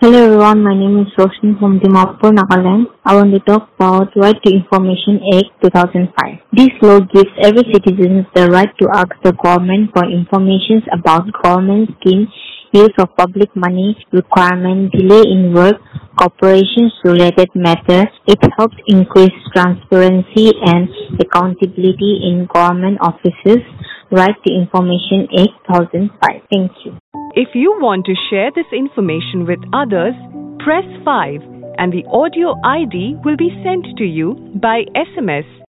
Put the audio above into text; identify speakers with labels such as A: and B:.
A: Hello everyone, my name is Roshan from Dimapur, Nagaland. I want to talk about Right to Information Act 2005. This law gives every citizen the right to ask the government for information about government schemes, use of public money, requirement, delay in work, corporations-related matters. It helps increase transparency and accountability in government offices. Right to Information Act 2005. Thank you.
B: If you want to share this information with others, press 5 and the audio ID will be sent to you by SMS.